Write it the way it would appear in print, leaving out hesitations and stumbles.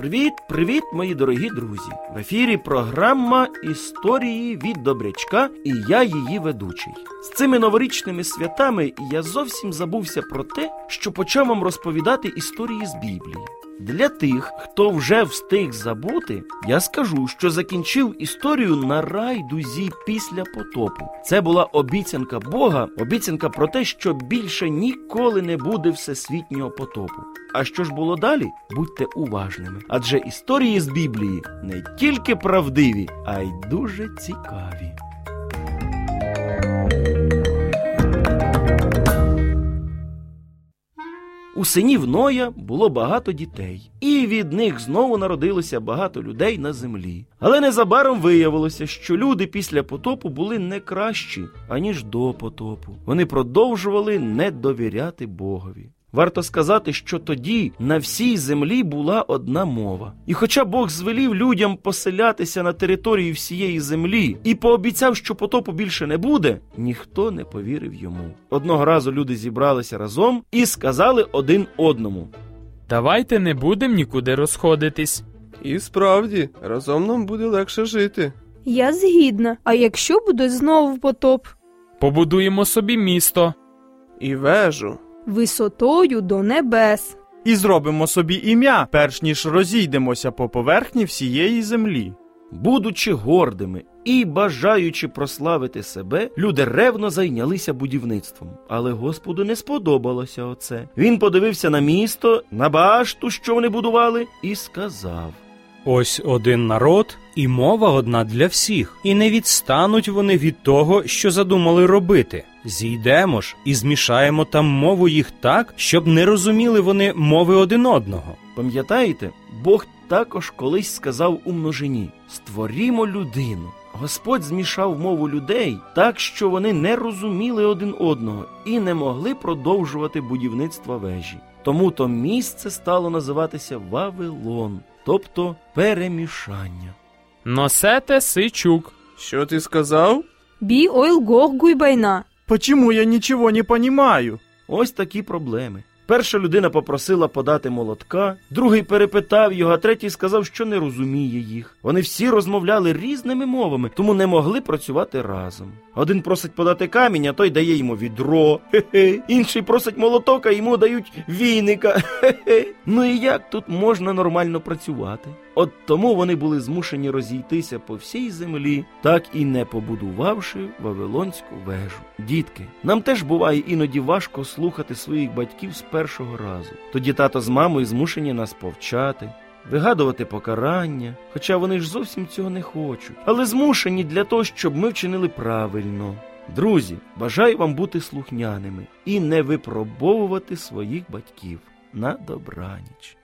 Привіт, мої дорогі друзі! В ефірі програма «Історії від Добрячка» і я її ведучий. З цими новорічними святами я зовсім забувся про те, що почав вам розповідати історії з Біблії. Для тих, хто вже встиг забути, я скажу, що закінчив історію на райдузі після потопу. Це була обіцянка Бога, обіцянка про те, що більше ніколи не буде всесвітнього потопу. А що ж було далі? Будьте уважними. Адже історії з Біблії не тільки правдиві, а й дуже цікаві. У синів Ноя було багато дітей, і від них знову народилося багато людей на землі. Але незабаром виявилося, що люди після потопу були не кращі, аніж до потопу. Вони продовжували не довіряти Богові. Варто сказати, що тоді на всій землі була одна мова. І хоча Бог звелів людям поселятися на території всієї землі і пообіцяв, що потопу більше не буде, ніхто не повірив йому. Одного разу люди зібралися разом і сказали один одному: «Давайте не будемо нікуди розходитись». І справді, разом нам буде легше жити. Я згідна. А якщо буде знову потоп? Побудуємо собі місто. І вежу. Висотою до небес. І зробимо собі ім'я, перш ніж розійдемося по поверхні всієї землі. Будучи гордими і бажаючи прославити себе, люди ревно зайнялися будівництвом. Але Господу не сподобалося оце. Він подивився на місто, на башту, що вони будували, і сказав: «Ось один народ і мова одна для всіх, і не відстануть вони від того, що задумали робити. Зійдемо ж і змішаємо там мову їх так, щоб не розуміли вони мови один одного». Пам'ятаєте, Бог також колись сказав у множині: «Створімо людину». Господь змішав мову людей так, що вони не розуміли один одного і не могли продовжувати будівництво вежі. Тому то місце стало називатися Вавилон, тобто перемішання. Носете сичук. Що ти сказав? Бі ойл гох гуйбайна. Почему я ничего не понимаю? Ось такі проблеми. Перша людина попросила подати молотка, другий перепитав його, а третій сказав, що не розуміє їх. Вони всі розмовляли різними мовами, тому не могли працювати разом. Один просить подати камінь, а той дає йому відро. Хе-хе. Інший просить молоток, а йому дають віника. Хе-хе. Ну і як тут можна нормально працювати? От тому вони були змушені розійтися по всій землі, так і не побудувавши Вавилонську вежу. Дітки, нам теж буває іноді важко слухати своїх батьків з першого разу. Тоді тато з мамою змушені нас повчати, вигадувати покарання, хоча вони ж зовсім цього не хочуть, але змушені для того, щоб ми вчинили правильно. Друзі, бажаю вам бути слухняними і не випробовувати своїх батьків. На добраніч.